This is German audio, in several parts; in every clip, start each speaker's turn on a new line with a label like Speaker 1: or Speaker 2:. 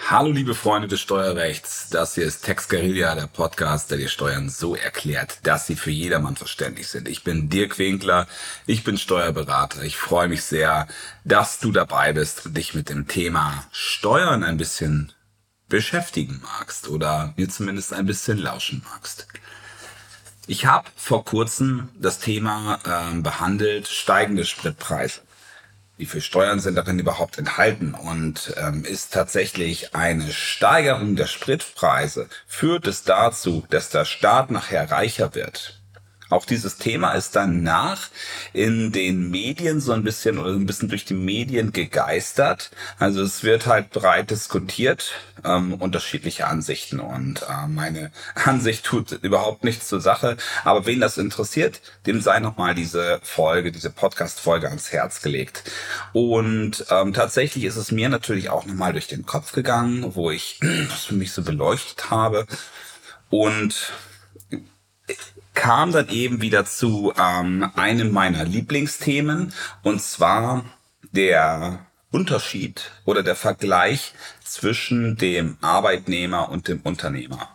Speaker 1: Hallo liebe Freunde des Steuerrechts, das hier ist Tex Guerilla, der Podcast, der dir Steuern so erklärt, dass sie für jedermann verständlich sind. Ich bin Dirk Winkler, ich bin Steuerberater. Ich freue mich sehr, dass du dabei bist und dich mit dem Thema Steuern ein bisschen beschäftigen magst oder mir zumindest ein bisschen lauschen magst. Ich habe vor kurzem das Thema behandelt, steigende Spritpreise. Wie viel Steuern sind darin überhaupt enthalten? Und ist tatsächlich eine Steigerung der Spritpreise, führt es dazu, dass der Staat nachher reicher wird? Auch dieses Thema ist danach in den Medien so ein bisschen durch die Medien gegeistert. Also es wird halt breit diskutiert, unterschiedliche Ansichten. Und meine Ansicht tut überhaupt nichts zur Sache. Aber wen das interessiert, dem sei nochmal diese Podcast-Folge ans Herz gelegt. Und tatsächlich ist es mir natürlich auch nochmal durch den Kopf gegangen, wo ich das für mich so beleuchtet habe. Und kam dann eben wieder zu einem meiner Lieblingsthemen, und zwar der Unterschied oder der Vergleich zwischen dem Arbeitnehmer und dem Unternehmer.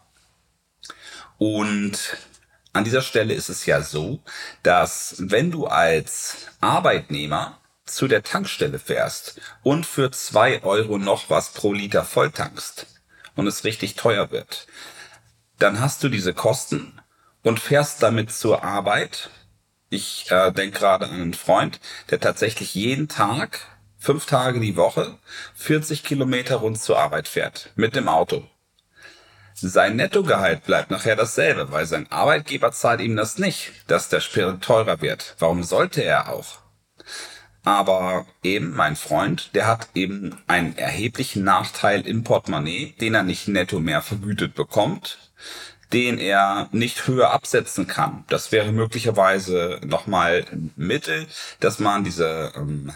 Speaker 1: Und an dieser Stelle ist es ja so, dass wenn du als Arbeitnehmer zu der Tankstelle fährst und für 2 Euro noch was pro Liter volltankst und es richtig teuer wird, dann hast du diese Kosten und fährst damit zur Arbeit. Ich denke gerade an einen Freund, der tatsächlich jeden Tag, 5 Tage die Woche, 40 Kilometer rund zur Arbeit fährt, mit dem Auto. Sein Nettogehalt bleibt nachher dasselbe, weil sein Arbeitgeber zahlt ihm das nicht, dass der Sprit teurer wird. Warum sollte er auch? Aber eben mein Freund, der hat eben einen erheblichen Nachteil im Portemonnaie, den er nicht netto mehr vergütet bekommt, den er nicht höher absetzen kann. Das wäre möglicherweise nochmal ein Mittel, dass man diese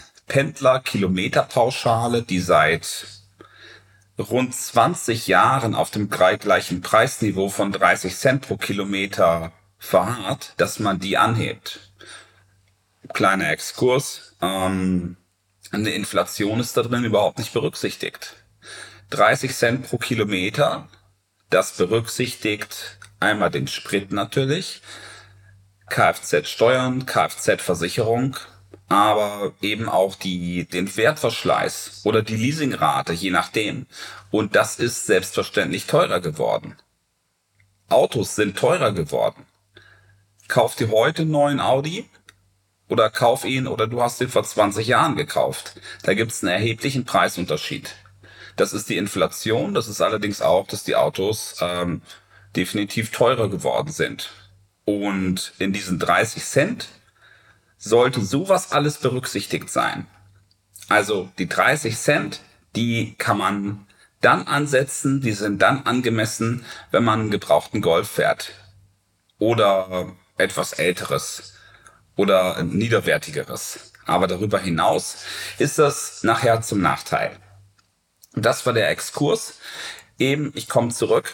Speaker 1: Pendler-Kilometer-Pauschale, die seit rund 20 Jahren auf dem gleichen Preisniveau von 30 Cent pro Kilometer verharrt, dass man die anhebt. Kleiner Exkurs, eine Inflation ist da drin überhaupt nicht berücksichtigt. 30 Cent pro Kilometer, das berücksichtigt einmal den Sprit natürlich, Kfz-Steuern, Kfz-Versicherung, aber eben auch den Wertverschleiß oder die Leasingrate, je nachdem. Und das ist selbstverständlich teurer geworden. Autos sind teurer geworden. Kauf dir heute einen neuen Audi oder kauf ihn oder du hast ihn vor 20 Jahren gekauft. Da gibt es einen erheblichen Preisunterschied. Das ist die Inflation, das ist allerdings auch, dass die Autos definitiv teurer geworden sind. Und in diesen 30 Cent sollte sowas alles berücksichtigt sein. Also die 30 Cent, die kann man dann ansetzen, die sind dann angemessen, wenn man einen gebrauchten Golf fährt. Oder etwas Älteres oder niederwertigeres. Aber darüber hinaus ist das nachher zum Nachteil. Das war der Exkurs. Eben, ich komme zurück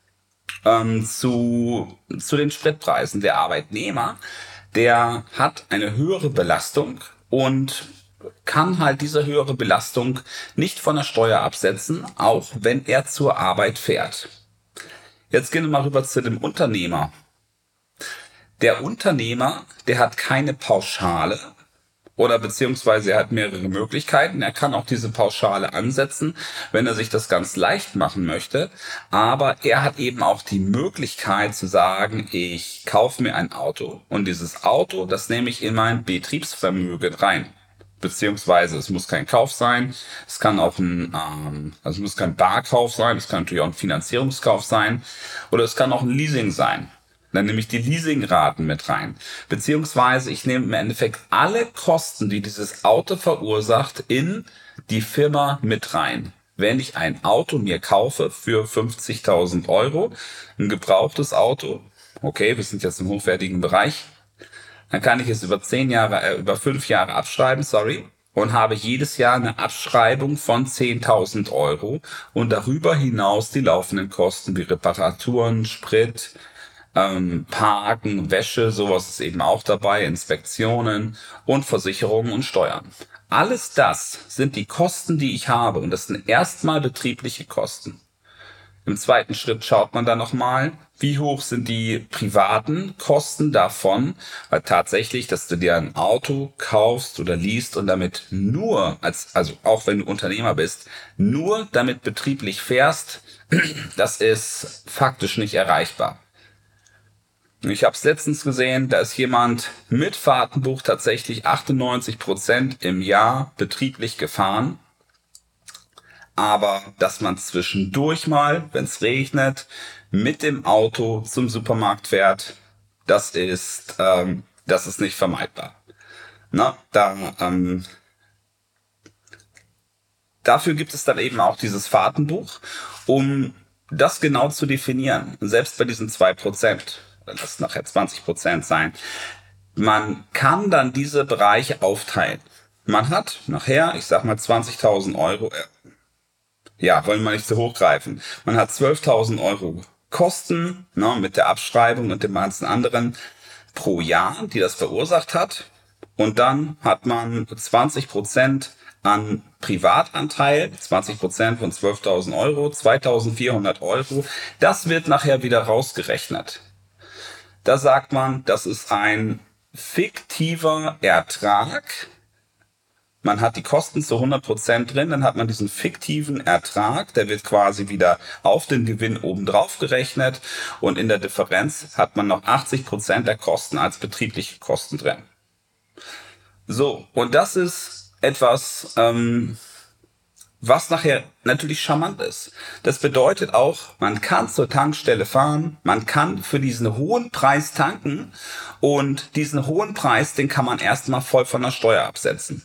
Speaker 1: zu den Spritpreisen. Der Arbeitnehmer, der hat eine höhere Belastung und kann halt diese höhere Belastung nicht von der Steuer absetzen, auch wenn er zur Arbeit fährt. Jetzt gehen wir mal rüber zu dem Unternehmer. Der Unternehmer, der hat keine Pauschale. Oder beziehungsweise er hat mehrere Möglichkeiten. Er kann auch diese Pauschale ansetzen, wenn er sich das ganz leicht machen möchte. Aber er hat eben auch die Möglichkeit zu sagen, ich kaufe mir ein Auto. Und dieses Auto, das nehme ich in mein Betriebsvermögen rein. Beziehungsweise es muss kein Kauf sein. Es kann auch es muss kein Barkauf sein. Es kann natürlich auch ein Finanzierungskauf sein. Oder es kann auch ein Leasing sein. Dann nehme ich die Leasingraten mit rein. Beziehungsweise ich nehme im Endeffekt alle Kosten, die dieses Auto verursacht, in die Firma mit rein. Wenn ich ein Auto mir kaufe für 50.000 Euro, ein gebrauchtes Auto, okay, wir sind jetzt im hochwertigen Bereich, dann kann ich es über 5 Jahre abschreiben, und habe jedes Jahr eine Abschreibung von 10.000 Euro und darüber hinaus die laufenden Kosten wie Reparaturen, Sprit, Parken, Wäsche, sowas ist eben auch dabei, Inspektionen und Versicherungen und Steuern. Alles das sind die Kosten, die ich habe, und das sind erstmal betriebliche Kosten. Im zweiten Schritt schaut man dann nochmal, wie hoch sind die privaten Kosten davon, weil tatsächlich, dass du dir ein Auto kaufst oder liest und damit nur, also auch wenn du Unternehmer bist, nur damit betrieblich fährst, das ist faktisch nicht erreichbar. Ich habe es letztens gesehen, da ist jemand mit Fahrtenbuch tatsächlich 98% im Jahr betrieblich gefahren. Aber dass man zwischendurch mal, wenn es regnet, mit dem Auto zum Supermarkt fährt, das ist nicht vermeidbar. Dafür gibt es dann eben auch dieses Fahrtenbuch, um das genau zu definieren. Selbst bei diesen 2%, lass es nachher 20% sein, man kann dann diese Bereiche aufteilen. Man hat nachher, ich sag mal 20.000 Euro, wollen wir nicht zu hoch greifen. Man hat 12.000 Euro Kosten, mit der Abschreibung und dem ganzen anderen pro Jahr, die das verursacht hat. Und dann hat man 20% an Privatanteil, 20% von 12.000 Euro, 2.400 Euro. Das wird nachher wieder rausgerechnet. Da sagt man, das ist ein fiktiver Ertrag. Man hat die Kosten zu 100% drin, dann hat man diesen fiktiven Ertrag, der wird quasi wieder auf den Gewinn obendrauf gerechnet, und in der Differenz hat man noch 80% der Kosten als betriebliche Kosten drin. So, und das ist etwas, was nachher natürlich charmant ist. Das bedeutet auch, man kann zur Tankstelle fahren, man kann für diesen hohen Preis tanken, und diesen hohen Preis, den kann man erstmal voll von der Steuer absetzen.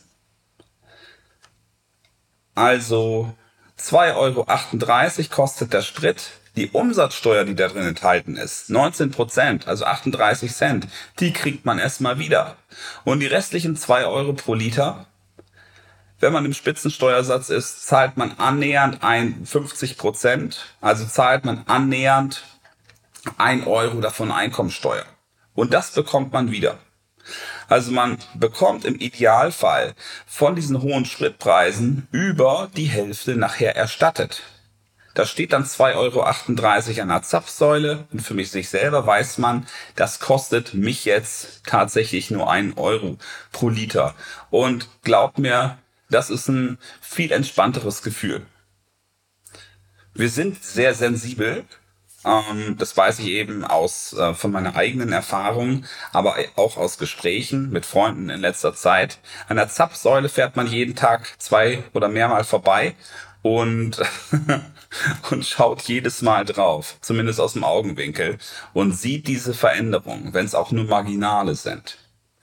Speaker 1: Also 2,38 € kostet der Sprit. Die Umsatzsteuer, die da drin enthalten ist, 19%, also 38 Cent, die kriegt man erstmal wieder. Und die restlichen 2 Euro pro Liter, wenn man im Spitzensteuersatz ist, zahlt man annähernd 50%, also zahlt man annähernd 1 Euro davon Einkommensteuer. Und das bekommt man wieder. Also man bekommt im Idealfall von diesen hohen Spritpreisen über die Hälfte nachher erstattet. Da steht dann 2,38 € an der Zapfsäule, und für mich sich selber weiß man, das kostet mich jetzt tatsächlich nur 1 Euro pro Liter. Und glaubt mir, das ist ein viel entspannteres Gefühl. Wir sind sehr sensibel. Das weiß ich eben von meiner eigenen Erfahrung, aber auch aus Gesprächen mit Freunden in letzter Zeit. An der Zapfsäule fährt man jeden Tag 2 oder mehrmal vorbei und, und schaut jedes Mal drauf, zumindest aus dem Augenwinkel, und sieht diese Veränderungen, wenn es auch nur marginale sind.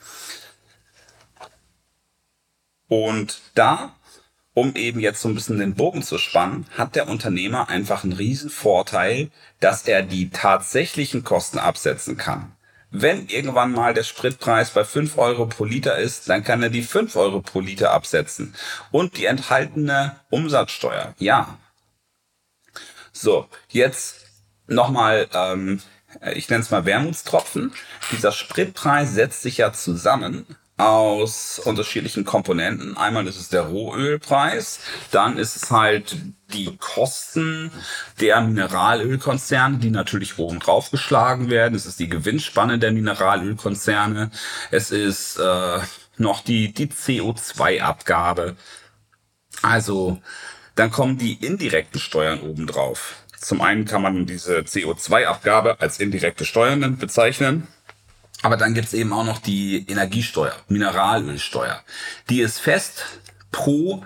Speaker 1: Und da, um eben jetzt so ein bisschen den Bogen zu spannen, hat der Unternehmer einfach einen riesen Vorteil, dass er die tatsächlichen Kosten absetzen kann. Wenn irgendwann mal der Spritpreis bei 5 Euro pro Liter ist, dann kann er die 5 Euro pro Liter absetzen. Und die enthaltene Umsatzsteuer, ja. So, jetzt nochmal, ich nenne es mal Wermutstropfen. Dieser Spritpreis setzt sich ja zusammen aus unterschiedlichen Komponenten. Einmal ist es der Rohölpreis, dann ist es halt die Kosten der Mineralölkonzerne, die natürlich oben drauf geschlagen werden. Es ist die Gewinnspanne der Mineralölkonzerne. Es ist noch die CO2-Abgabe. Also dann kommen die indirekten Steuern oben drauf. Zum einen kann man diese CO2-Abgabe als indirekte Steuern bezeichnen. Aber dann gibt's eben auch noch die Energiesteuer, Mineralölsteuer. Die ist fest, pro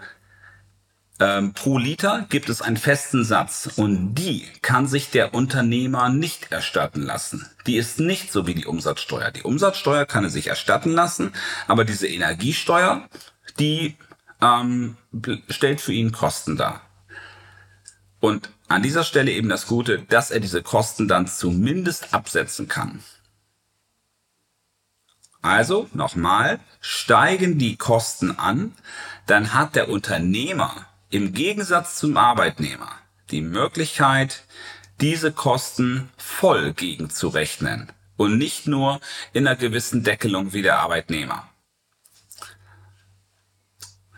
Speaker 1: Liter gibt es einen festen Satz, und die kann sich der Unternehmer nicht erstatten lassen. Die ist nicht so wie die Umsatzsteuer. Die Umsatzsteuer kann er sich erstatten lassen, aber diese Energiesteuer, die stellt für ihn Kosten dar. Und an dieser Stelle eben das Gute, dass er diese Kosten dann zumindest absetzen kann. Also, nochmal, steigen die Kosten an, dann hat der Unternehmer im Gegensatz zum Arbeitnehmer die Möglichkeit, diese Kosten voll gegenzurechnen und nicht nur in einer gewissen Deckelung wie der Arbeitnehmer.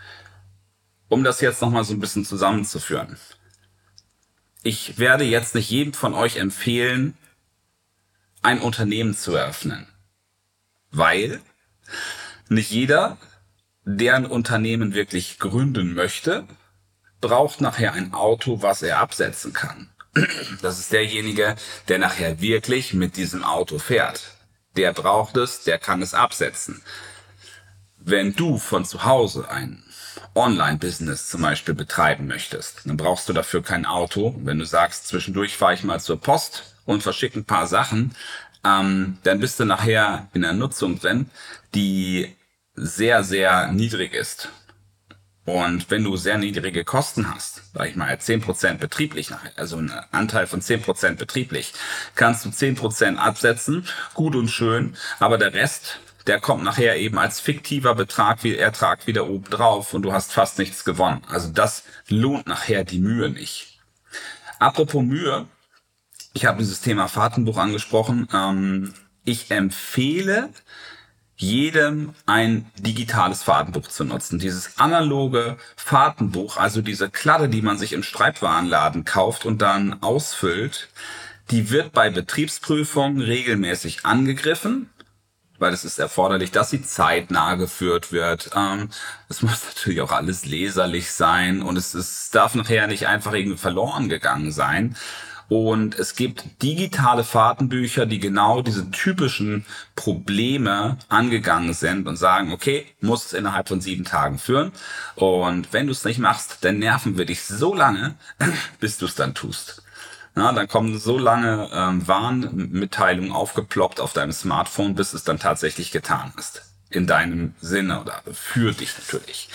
Speaker 1: Um das jetzt nochmal so ein bisschen zusammenzuführen. Ich werde jetzt nicht jedem von euch empfehlen, ein Unternehmen zu eröffnen, weil nicht jeder, der ein Unternehmen wirklich gründen möchte, braucht nachher ein Auto, was er absetzen kann. Das ist derjenige, der nachher wirklich mit diesem Auto fährt. Der braucht es, der kann es absetzen. Wenn du von zu Hause ein Online-Business zum Beispiel betreiben möchtest, dann brauchst du dafür kein Auto. Wenn du sagst, zwischendurch fahre ich mal zur Post und verschicke ein paar Sachen, dann bist du nachher in einer Nutzung drin, die sehr, sehr niedrig ist. Und wenn du sehr niedrige Kosten hast, sag ich mal 10% betrieblich, also einen Anteil von 10% betrieblich, kannst du 10% absetzen, gut und schön, aber der Rest, der kommt nachher eben als fiktiver Ertrag wieder oben drauf und du hast fast nichts gewonnen. Also das lohnt nachher die Mühe nicht. Apropos Mühe, ich habe dieses Thema Fahrtenbuch angesprochen. Ich empfehle jedem ein digitales Fahrtenbuch zu nutzen. Dieses analoge Fahrtenbuch, also diese Kladde, die man sich im Schreibwarenladen kauft und dann ausfüllt, die wird bei Betriebsprüfungen regelmäßig angegriffen, weil es ist erforderlich, dass sie zeitnah geführt wird. Es muss natürlich auch alles leserlich sein und es darf nachher nicht einfach irgendwie verloren gegangen sein. Und es gibt digitale Fahrtenbücher, die genau diese typischen Probleme angegangen sind und sagen, okay, muss es innerhalb von 7 Tagen führen. Und wenn du es nicht machst, dann nerven wir dich so lange, bis du es dann tust. Na, dann kommen so lange Warnmitteilungen aufgeploppt auf deinem Smartphone, bis es dann tatsächlich getan ist. In deinem Sinne oder für dich natürlich.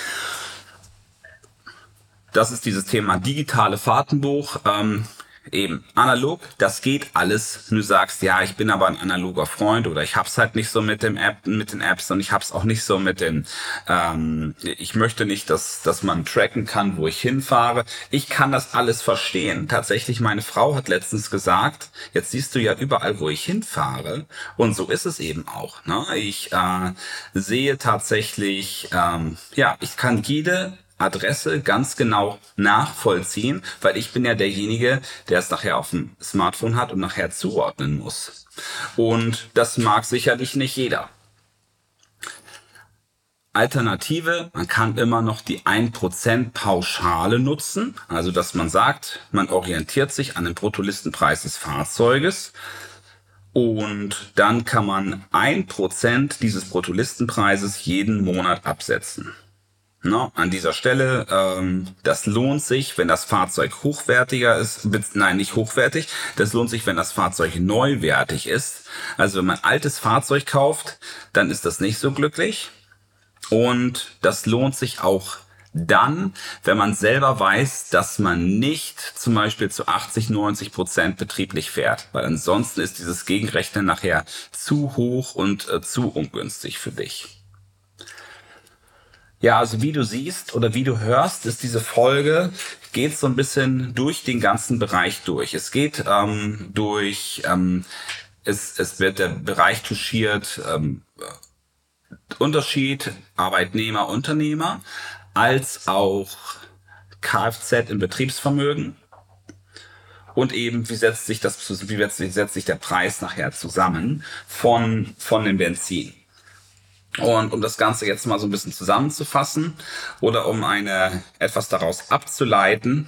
Speaker 1: Das ist dieses Thema digitale Fahrtenbuch. Eben analog, das geht alles. Du sagst, ja, ich bin aber ein analoger Freund oder ich hab's halt nicht so mit den Apps und ich hab's auch nicht so mit den, ich möchte nicht, dass man tracken kann, wo ich hinfahre. Ich kann das alles verstehen. Tatsächlich, meine Frau hat letztens gesagt, jetzt siehst du ja überall, wo ich hinfahre und so ist es eben auch. Ne? Ich sehe tatsächlich, ich kann jede Adresse ganz genau nachvollziehen, weil ich bin ja derjenige, der es nachher auf dem Smartphone hat und nachher zuordnen muss. Und das mag sicherlich nicht jeder. Alternative, man kann immer noch die 1% Pauschale nutzen, also dass man sagt, man orientiert sich an dem Bruttolistenpreis des Fahrzeuges und dann kann man 1% dieses Bruttolistenpreises jeden Monat absetzen. No, an dieser Stelle, das lohnt sich, wenn das Fahrzeug hochwertiger ist, nein, nicht hochwertig, das lohnt sich, wenn das Fahrzeug neuwertig ist. Also wenn man ein altes Fahrzeug kauft, dann ist das nicht so glücklich und das lohnt sich auch dann, wenn man selber weiß, dass man nicht zum Beispiel zu 80-90% betrieblich fährt, weil ansonsten ist dieses Gegenrechnen nachher zu hoch und zu ungünstig für dich. Ja, also wie du siehst oder wie du hörst, ist diese Folge, geht so ein bisschen durch den ganzen Bereich durch. Es geht es wird der Bereich touchiert, Unterschied Arbeitnehmer, Unternehmer, als auch Kfz im Betriebsvermögen. Und eben, wie setzt sich der Preis nachher zusammen von dem Benzin? Und um das Ganze jetzt mal so ein bisschen zusammenzufassen oder um etwas daraus abzuleiten,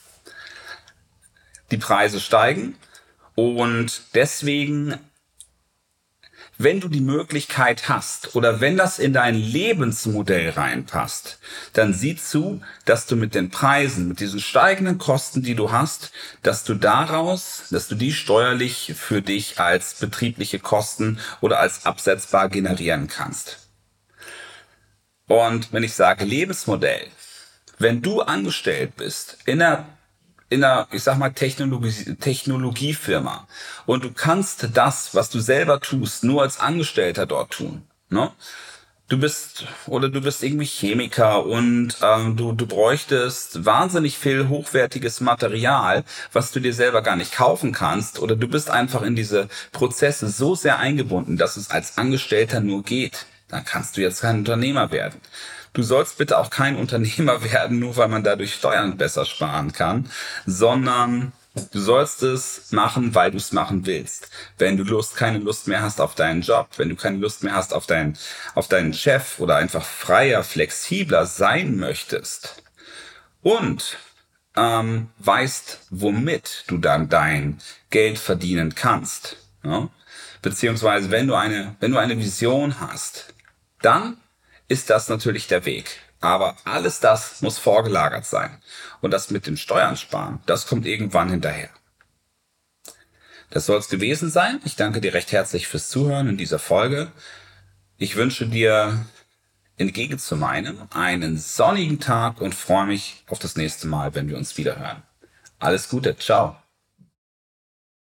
Speaker 1: die Preise steigen und deswegen, wenn du die Möglichkeit hast oder wenn das in dein Lebensmodell reinpasst, dann sieh zu, dass du mit den Preisen, mit diesen steigenden Kosten, die du hast, dass du die steuerlich für dich als betriebliche Kosten oder als absetzbar generieren kannst. Und wenn ich sage Lebensmodell, wenn du angestellt bist in einer, ich sag mal, Technologiefirma und du kannst das, was du selber tust, nur als Angestellter dort tun, ne? Du bist irgendwie Chemiker und du bräuchtest wahnsinnig viel hochwertiges Material, was du dir selber gar nicht kaufen kannst, oder du bist einfach in diese Prozesse so sehr eingebunden, dass es als Angestellter nur geht. Dann kannst du jetzt kein Unternehmer werden. Du sollst bitte auch kein Unternehmer werden, nur weil man dadurch Steuern besser sparen kann, sondern du sollst es machen, weil du es machen willst. Wenn du keine Lust mehr hast auf deinen Job, wenn du keine Lust mehr hast auf deinen Chef oder einfach freier, flexibler sein möchtest und weißt, womit du dann dein Geld verdienen kannst, ja? Beziehungsweise wenn du eine Vision hast, dann ist das natürlich der Weg. Aber alles das muss vorgelagert sein. Und das mit dem Steuern sparen, das kommt irgendwann hinterher. Das soll es gewesen sein. Ich danke dir recht herzlich fürs Zuhören in dieser Folge. Ich wünsche dir entgegen zu meinem einen sonnigen Tag und freue mich auf das nächste Mal, wenn wir uns wieder hören. Alles Gute, ciao.